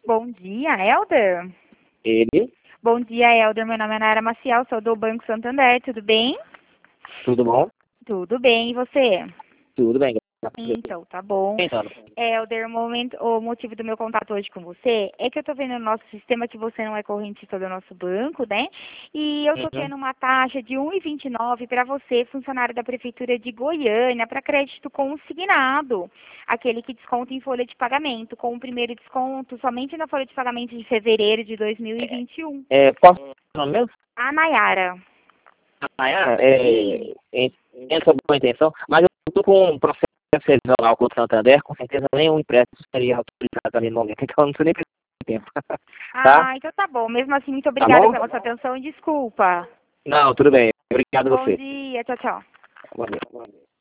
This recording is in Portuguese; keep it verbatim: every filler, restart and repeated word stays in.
Bom dia, Helder. Ele, Bom dia, Helder. Meu nome é Nara Maciel, sou do Banco Santander. Tudo bem? tudo bom? Tudo bem. E você? Tudo bem, graças a Deus. Então, tá bom. Tentando. Helder, o, momento, o motivo do meu contato hoje com você é que eu tô vendo no nosso sistema que você não é correntista do nosso banco, né? E eu tô Uhum. tendo uma taxa de um vírgula vinte e nove para você, funcionário da Prefeitura de Goiânia, para crédito consignado, aquele que desconta em folha de pagamento, com o primeiro desconto somente na folha de pagamento de fevereiro de dois mil e vinte e um. É, posso falar o nome mesmo? A Nayara. Nayara, é, é, essa boa intenção, mas eu estou com um processo revisional com o Santander, com certeza nenhum empréstimo seria autorizado ali no momento, então eu não sei nem perder tempo. Tá? Ah, então tá bom. Mesmo assim, muito Tá obrigada bom? pela sua atenção e desculpa. Não, tudo bem. Obrigado a Bom você. dia, tchau, tchau. Bom dia.